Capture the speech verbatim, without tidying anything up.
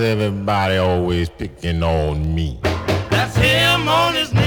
everybody always picking on me? That's him on his knees.